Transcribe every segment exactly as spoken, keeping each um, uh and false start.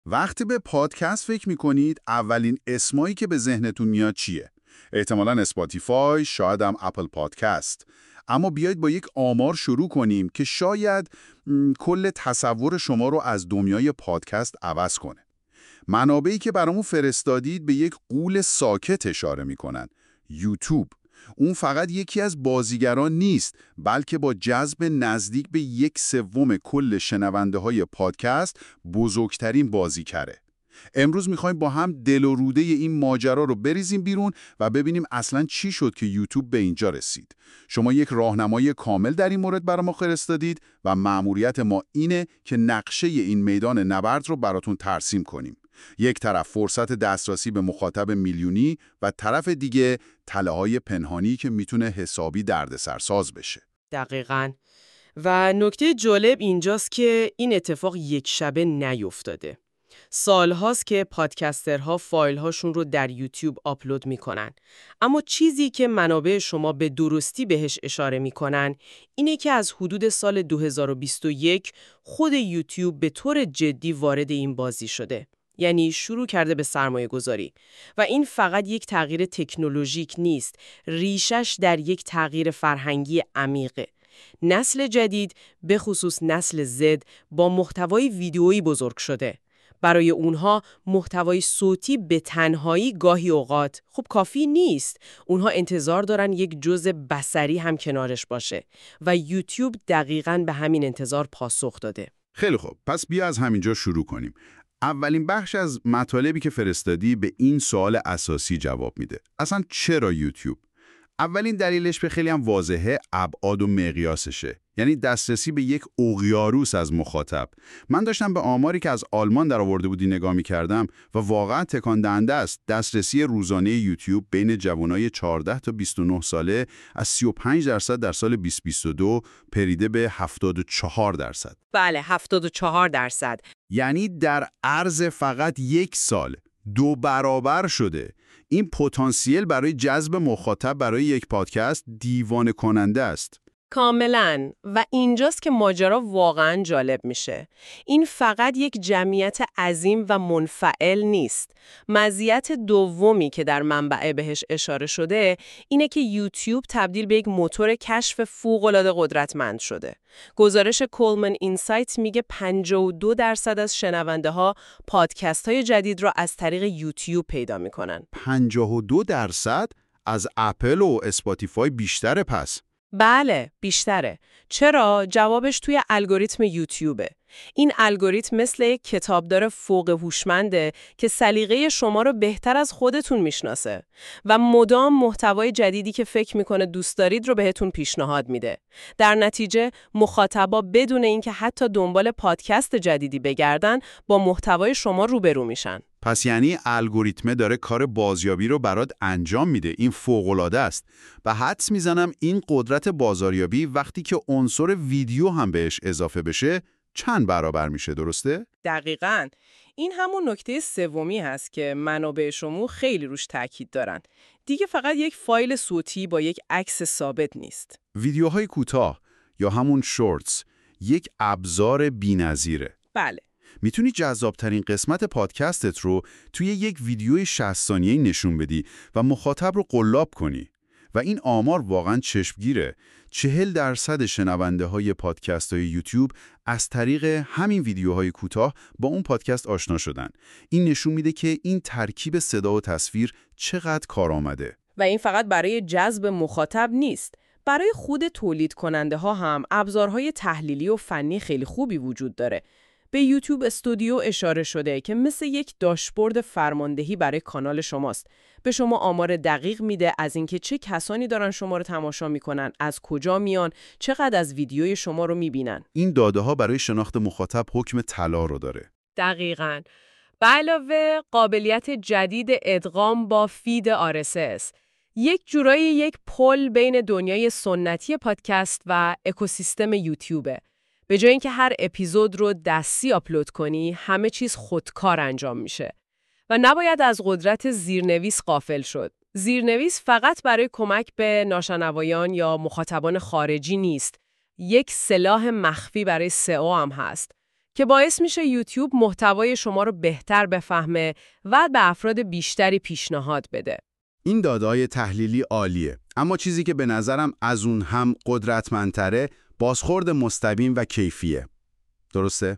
وقتی به پادکست فکر می‌کنید، اولین اسمایی که به ذهنتون میاد چیه؟ احتمالاً اسپاتیفای، شاید هم اپل پادکست. اما بیایید با یک آمار شروع کنیم که شاید م، کل تصور شما رو از دنیای پادکست عوض کنه. منابعی که برامون فرستادید به یک غول ساکت اشاره می‌کنن. یوتیوب. اون فقط یکی از بازیگران نیست، بلکه با جذب نزدیک به یک سوم کل شنونده های پادکست بزرگترین بازیگره. امروز میخوایم با هم دل و روده این ماجرا رو بریزیم بیرون و ببینیم اصلاً چی شد که یوتیوب به اینجا رسید. شما یک راهنمایی کامل در این مورد برای ما فرستادید و مأموریت ما اینه که نقشه این میدان نبرد رو براتون ترسیم کنیم. یک طرف فرصت دسترسی به مخاطب میلیونی و طرف دیگه تله‌های پنهانی که میتونه حسابی دردسرساز بشه. دقیقاً. و نکته جالب اینجاست که این اتفاق یک شبه نیفتاده. سالهاست که پادکسترها فایل‌هاشون رو در یوتیوب آپلود میکنن. اما چیزی که منابع شما به درستی بهش اشاره میکنن اینه که از حدود سال دو هزار و بیست و یک خود یوتیوب به طور جدی وارد این بازی شده. یعنی شروع کرده به سرمایه گذاری. و این فقط یک تغییر تکنولوژیک نیست، ریشش در یک تغییر فرهنگی عمیقه. نسل جدید، به خصوص نسل زد، با محتوای ویدیویی بزرگ شده. برای اونها محتوای صوتی به تنهایی گاهی اوقات خب کافی نیست. اونها انتظار دارن یک جزء بصری هم کنارش باشه و یوتیوب دقیقاً به همین انتظار پاسخ داده. خیلی خوب، پس بیا از همینجا شروع کنیم. اولین بخش از مطالبی که فرستادی به این سوال اساسی جواب میده. اصلا چرا یوتیوب؟ اولین دلیلش به خیلی هم واضحه، ابعاد و مقیاسشه. یعنی دسترسی به یک اقیانوس از مخاطب. من داشتم به آماری که از آلمان در آورده بودی نگاه می‌کردم و واقعا تکان دهنده است. دسترسی روزانه یوتیوب بین جوانای چهارده تا بیست و نه ساله از سی و پنج درصد در سال بیست و بیست و دو پریده به هفتاد و چهار درصد. بله، هفتاد و چهار درصد. یعنی در عرض فقط یک سال دو برابر شده. این پتانسیل برای جذب مخاطب برای یک پادکست دیوانه کننده است. کاملاً. و اینجاست که ماجرا واقعاً جالب میشه. این فقط یک جمعیت عظیم و منفعل نیست. مزیت دومی که در منبع بهش اشاره شده اینه که یوتیوب تبدیل به یک موتور کشف فوق‌العاده قدرتمند شده. گزارش کولمن اینسایت میگه پنجاه و دو درصد از شنونده ها پادکست های جدید را از طریق یوتیوب پیدا میکنن. پنجاه و دو درصد از اپل و اسپاتیفای بیشتره پس؟ بله، بیشتره. چرا؟ جوابش توی الگوریتم یوتیوبه. این الگوریتم مثل یک کتابدار فوق هوشمنده که سلیقه شما رو بهتر از خودتون میشناسه و مدام محتوای جدیدی که فکر میکنه دوست دارید رو بهتون پیشنهاد میده. در نتیجه مخاطبا بدون اینکه حتی دنبال پادکست جدیدی بگردن با محتوای شما روبرو میشن. پس یعنی الگوریتم داره کار بازیابی رو برات انجام میده. این فوق‌العاده است. و حدس میزنم این قدرت بازاریابی وقتی که عنصر ویدیو هم بهش اضافه بشه چند برابر میشه، درسته؟ دقیقاً. این همون نکته سومی هست که منابع شما خیلی روش تاکید دارن. دیگه فقط یک فایل صوتی با یک عکس ثابت نیست. ویدیوهای کوتاه یا همون شورتس یک ابزار بی‌نظیره. بله. میتونی جذابترین قسمت پادکستت رو توی یک ویدیوی شصت ثانیه‌ای نشون بدی و مخاطب رو قلاب کنی. و این آمار واقعاً چشمگیره. چهل درصد شنونده های پادکست های یوتیوب از طریق همین ویدیوهای کوتاه با اون پادکست آشنا شدن. این نشون میده که این ترکیب صدا و تصویر چقدر کار آمده. و این فقط برای جذب مخاطب نیست. برای خود تولید کننده ها هم ابزارهای تحلیلی و فنی خیلی خوبی وجود داره. به یوتیوب استودیو اشاره شده که مثل یک داشبورد فرماندهی برای کانال شماست. به شما آمار دقیق میده از اینکه چه کسانی دارن شما رو تماشا میکنن، از کجا میان، چقدر از ویدیوی شما رو میبینن. این داده ها برای شناخت مخاطب حکم طلا رو داره. دقیقاً. به علاوه قابلیت جدید ادغام با فید آر اس اس. یک جورایی یک پل بین دنیای سنتی پادکست و اکوسیستم یوتیوبه. به جای اینکه هر اپیزود رو دستی آپلود کنی، همه چیز خودکار انجام میشه. و نباید از قدرت زیرنویس غافل شد. زیرنویس فقط برای کمک به ناشنوایان یا مخاطبان خارجی نیست. یک سلاح مخفی برای سئو هم هست. که باعث میشه یوتیوب محتوای شما رو بهتر بفهمه و به افراد بیشتری پیشنهاد بده. این داده‌های تحلیلی عالیه، اما چیزی که به نظرم از اون هم قدرتمندتره بازخورد مستقیم و کیفیه. درسته؟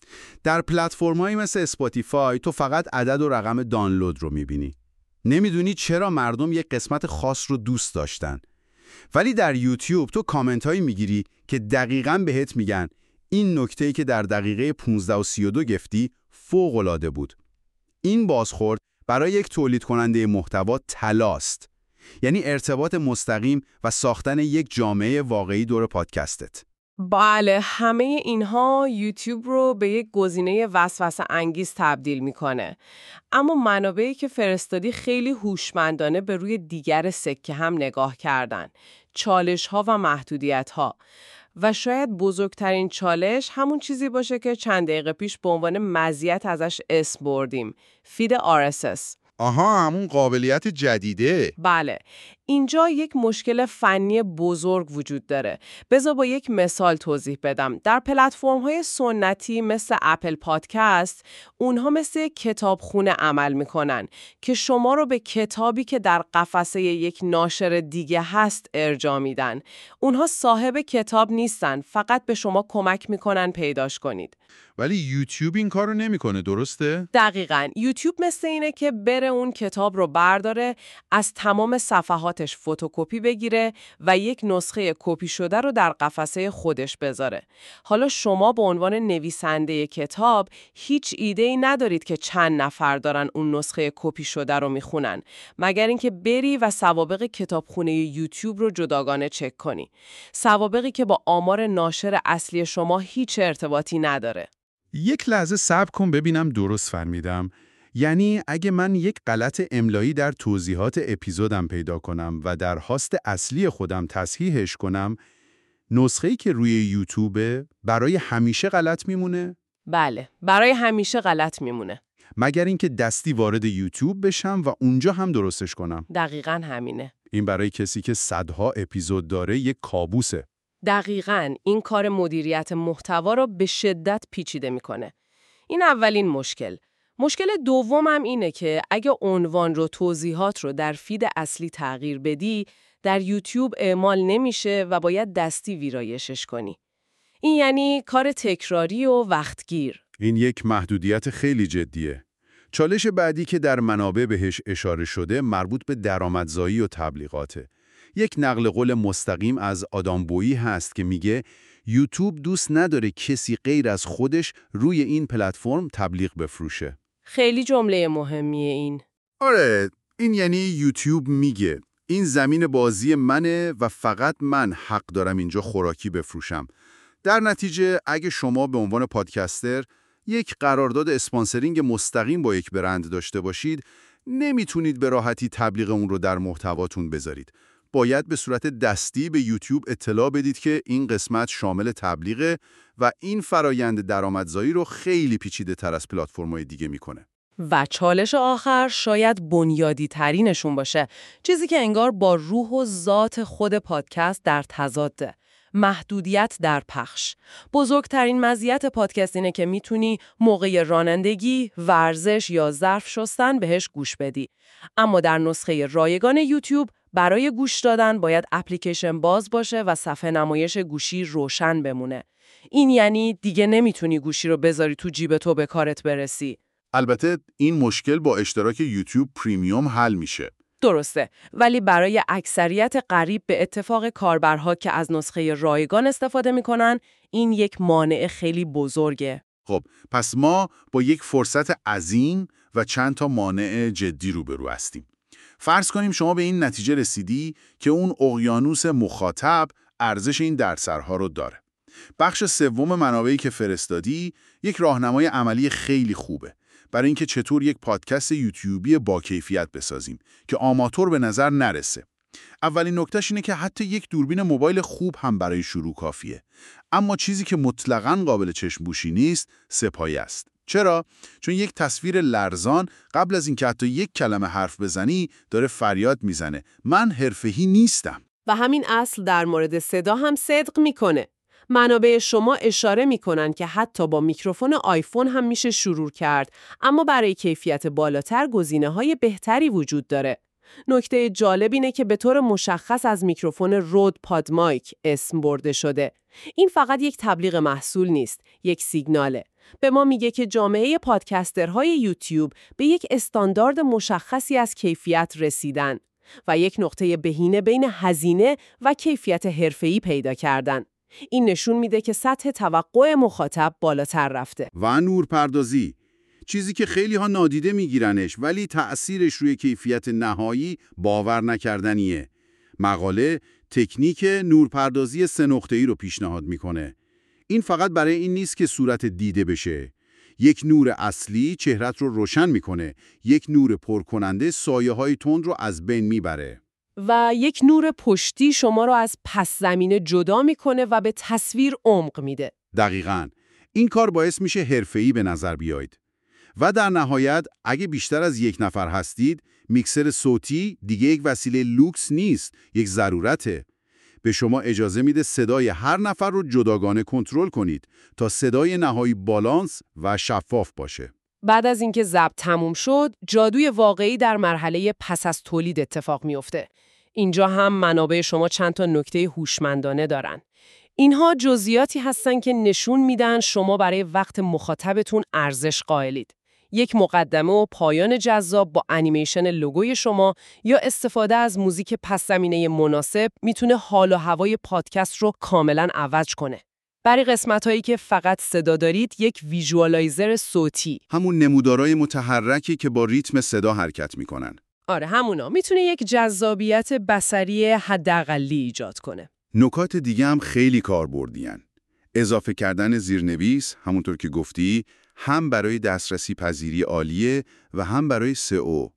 در پلتفرم‌هایی مثل اسپاتیفای تو فقط عدد و رقم دانلود رو می‌بینی. نمیدونی چرا مردم یک قسمت خاص رو دوست داشتن. ولی در یوتیوب تو کامنت‌هایی می‌گیری که دقیقاً بهت میگن این نکته‌ای که در دقیقه پانزده و سی و دو گفتی فوق‌العاده بود. این بازخورد برای یک تولید کننده محتوا طلاست. یعنی ارتباط مستقیم و ساختن یک جامعه واقعی دور پادکستت. بله، همه اینها یوتیوب رو به یک گزینه وسوسه انگیز تبدیل میکنه. اما منابعی که فرستادی خیلی هوشمندانه به روی دیگر سکه هم نگاه کردن. چالش ها و محدودیت ها. و شاید بزرگترین چالش همون چیزی باشه که چند دقیقه پیش به عنوان مزیت ازش اسم بردیم. فید آر اس اس. آها، همون قابلیت جدیده. بله، اینجا یک مشکل فنی بزرگ وجود داره. بذار با یک مثال توضیح بدم. در پلتفرم‌های سنتی مثل اپل پادکست، اونها مثل کتابخونه عمل میکنن که شما رو به کتابی که در قفسه یک ناشر دیگه هست ارجاع میدن. اونها صاحب کتاب نیستن، فقط به شما کمک میکنن پیداش کنید. ولی یوتیوب این کارو نمیکنه، درسته؟ دقیقاً. یوتیوب مثل اینه که بره اون کتاب رو برداره، از تمام صفحاتش فتوکپی بگیره و یک نسخه کپی شده رو در قفسه خودش بذاره. حالا شما به عنوان نویسنده کتاب هیچ ایده‌ای ندارید که چند نفر دارن اون نسخه کپی شده رو میخونن، مگر اینکه بری و سوابق کتابخونه یوتیوب رو جداگانه چک کنی. سوابقی که با آمار ناشر اصلی شما هیچ ارتباطی نداره. یک لحظه صبر کن ببینم درست فهمیدم. یعنی اگه من یک غلط املایی در توضیحات اپیزودم پیدا کنم و در هاست اصلی خودم تصحیحش کنم، نسخه‌ای که روی یوتیوب برای همیشه غلط میمونه؟ بله، برای همیشه غلط میمونه. مگر اینکه دستی وارد یوتیوب بشم و اونجا هم درستش کنم. دقیقاً همینه. این برای کسی که صدها اپیزود داره یک کابوسه. دقیقاً این کار مدیریت محتوا رو به شدت پیچیده میکنه. این اولین مشکل. مشکل دومم اینه که اگه عنوان رو توضیحات رو در فید اصلی تغییر بدی، در یوتیوب اعمال نمیشه و باید دستی ویرایشش کنی. این یعنی کار تکراری و وقتگیر. این یک محدودیت خیلی جدیه. چالش بعدی که در منابع بهش اشاره شده مربوط به درآمدزایی و تبلیغاته. یک نقل قول مستقیم از آدام بویی هست که میگه یوتیوب دوست نداره کسی غیر از خودش روی این پلتفرم تبلیغ بفروشه. خیلی جمله مهمیه این. آره، این یعنی یوتیوب میگه این زمین بازی منه و فقط من حق دارم اینجا خوراکی بفروشم. در نتیجه اگه شما به عنوان پادکستر یک قرارداد اسپانسرینگ مستقیم با یک برند داشته باشید، نمیتونید به راحتی تبلیغ اون رو در محتواتون بذارید. باید به صورت دستی به یوتیوب اطلاع بدید که این قسمت شامل تبلیغه و این فرایند درآمدزایی رو خیلی پیچیده تر از پلتفرم‌های دیگه میکنه. و چالش آخر شاید بنیادی ترینشون باشه، چیزی که انگار با روح و ذات خود پادکست در تضاده. محدودیت در پخش. بزرگترین مزیت پادکست اینه که میتونی موقع رانندگی، ورزش یا ظرف شستن بهش گوش بدی. اما در نسخه رایگان یوتیوب برای گوش دادن باید اپلیکیشن باز باشه و صفحه نمایش گوشی روشن بمونه. این یعنی دیگه نمیتونی گوشی رو بذاری تو جیب تو به کارت برسی. البته این مشکل با اشتراک یوتیوب پریمیوم حل میشه. درسته، ولی برای اکثریت قریب به اتفاق کاربرها که از نسخه رایگان استفاده میکنن، این یک مانع خیلی بزرگه. خب، پس ما با یک فرصت عظیم و چند تا مانع جدی روبرو هستیم. فرض کنیم شما به این نتیجه رسیدی که اون اقیانوس مخاطب ارزش این دردسرها رو داره. بخش سوم منابعی که فرستادی یک راهنمای عملی خیلی خوبه برای اینکه چطور یک پادکست یوتیوبی با کیفیت بسازیم که آماتور به نظر نرسه. اولین نکتهش اینه که حتی یک دوربین موبایل خوب هم برای شروع کافیه. اما چیزی که مطلقاً قابل چشم‌پوشی نیست، سه‌پایه است. چرا؟ چون یک تصویر لرزان قبل از اینکه حتی یک کلمه حرف بزنی داره فریاد میزنه من حرفه‌ای نیستم. و همین اصل در مورد صدا هم صدق میکنه. منابع شما اشاره می‌کنن که حتی با میکروفون آیفون هم میشه شروع کرد، اما برای کیفیت بالاتر گزینه‌های بهتری وجود داره. نکته جالب اینه که به طور مشخص از میکروفون رود پادمایک اسم برده شده. این فقط یک تبلیغ محصول نیست، یک سیگناله. به ما میگه که جامعه پادکسترهای یوتیوب به یک استاندارد مشخصی از کیفیت رسیدن و یک نقطه بهینه بین هزینه و کیفیت حرفه‌ای پیدا کردن. این نشون میده که سطح توقع مخاطب بالاتر رفته. و نورپردازی، چیزی که خیلی ها نادیده میگیرنش ولی تأثیرش روی کیفیت نهایی باور نکردنیه. مقاله تکنیک نورپردازی سه نقطه‌ای رو پیشنهاد میکنه. این فقط برای این نیست که صورت دیده بشه. یک نور اصلی چهرت رو روشن میکنه، یک نور پرکننده سایه‌های تند رو از بین میبره. و یک نور پشتی شما رو از پس زمینه جدا میکنه و به تصویر عمق میده. دقیقاً. این کار باعث میشه حرفه‌ای به نظر بیاید. و در نهایت اگه بیشتر از یک نفر هستید، میکسر صوتی دیگه یک وسیله لوکس نیست، یک ضرورته. به شما اجازه میده صدای هر نفر رو جداگانه کنترل کنید تا صدای نهایی بالانس و شفاف باشه. بعد از اینکه ضبط تموم شد، جادوی واقعی در مرحله پس از تولید اتفاق میفته. اینجا هم منابع شما چند تا نکته هوشمندانه دارن. اینها جزئیاتی هستن که نشون میدن شما برای وقت مخاطبتون ارزش قائلید. یک مقدمه و پایان جذاب با انیمیشن لوگوی شما یا استفاده از موزیک پس‌زمینه مناسب میتونه حال و هوای پادکست رو کاملا عوض کنه. برای قسمت‌هایی که فقط صدا دارید، یک ویژوالایزر صوتی، همون نمودارای متحرکی که با ریتم صدا حرکت میکنن. آره همونا، میتونه یک جذابیت بصری حداقلی ایجاد کنه. نکات دیگه هم خیلی کاربردی‌ان. اضافه کردن زیرنویس، همونطور که گفتی، هم برای دسترسی پذیری عالیه و هم برای سئو.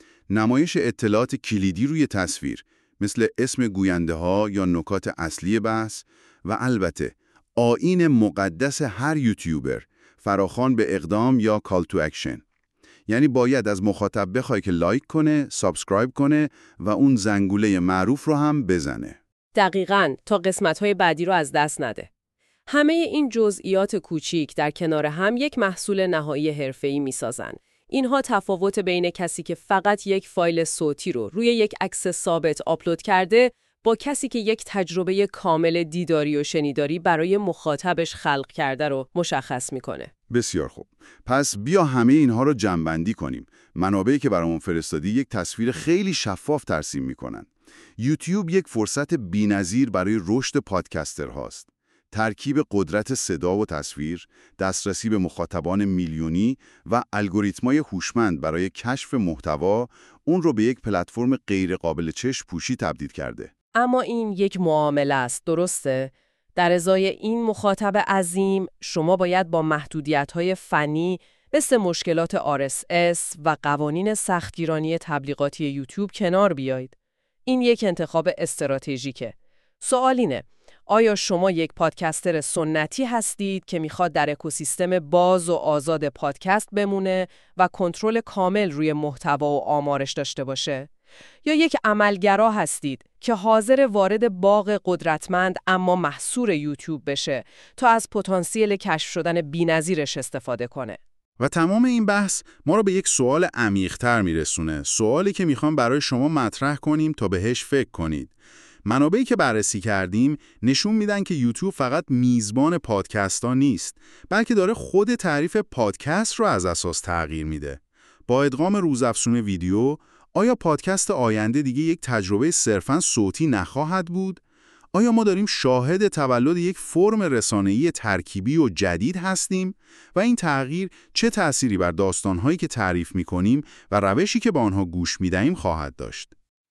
نمایش اطلاعات کلیدی روی تصویر، مثل اسم گوینده ها یا نکات اصلی بحث، و البته آیین مقدس هر یوتیوبر، فراخوان به اقدام یا کال تو اکشن. یعنی باید از مخاطب بخوای که لایک کنه، سابسکرایب کنه و اون زنگوله معروف رو هم بزنه. دقیقاً، تا قسمت‌های بعدی رو از دست نده. همه این جزئیات کوچیک در کنار هم یک محصول نهایی حرفه‌ای می‌سازن. اینها تفاوت بین کسی که فقط یک فایل صوتی رو روی یک عکس ثابت آپلود کرده با کسی که یک تجربه کامل دیداری و شنیداری برای مخاطبش خلق کرده رو مشخص می‌کنه. بسیار خوب. پس بیا همه اینها رو جمع‌بندی کنیم. منابعی که برامون فرستادی یک تصویر خیلی شفاف ترسیم می‌کنن. یوتیوب یک فرصت بی‌نظیر برای رشد پادکسترهاست. ترکیب قدرت صدا و تصویر، دسترسی به مخاطبان میلیونی و الگوریتم‌های هوشمند برای کشف محتوا، اون رو به یک پلتفرم غیر قابل چشم پوشی تبدیل کرده. اما این یک معامله است، درسته؟ در ازای این مخاطب عظیم، شما باید با محدودیت‌های فنی مثل مشکلات آر اس اس و قوانین سختگیرانی تبلیغاتی یوتیوب کنار بیایید. این یک انتخاب استراتژیکه. سوال اینه، آیا شما یک پادکستر سنتی هستید که میخواد در اکوسیستم باز و آزاد پادکست بمونه و کنترل کامل روی محتوا و آمارش داشته باشه؟ یا یک عملگرا هستید که حاضر وارد باغ قدرتمند اما محصور یوتیوب بشه تا از پتانسیل کشف شدن بی‌نظیرش استفاده کنه؟ و تمام این بحث ما رو به یک سوال عمیق‌تر میرسونه. سوالی که میخوام برای شما مطرح کنیم تا بهش فکر کنید. منابعی که بررسی کردیم نشون میدن که یوتیوب فقط میزبان پادکست ها نیست، بلکه داره خود تعریف پادکست رو از اساس تغییر میده. با ادغام روزافزون ویدیو، آیا پادکست آینده دیگه یک تجربه صرفاً صوتی نخواهد بود؟ آیا ما داریم شاهد تولد یک فرم رسانه‌ای ترکیبی و جدید هستیم؟ و این تغییر چه تأثیری بر داستان‌هایی که تعریف می‌کنیم و روشی که با آنها گوش می‌دهیم خواهد داشت؟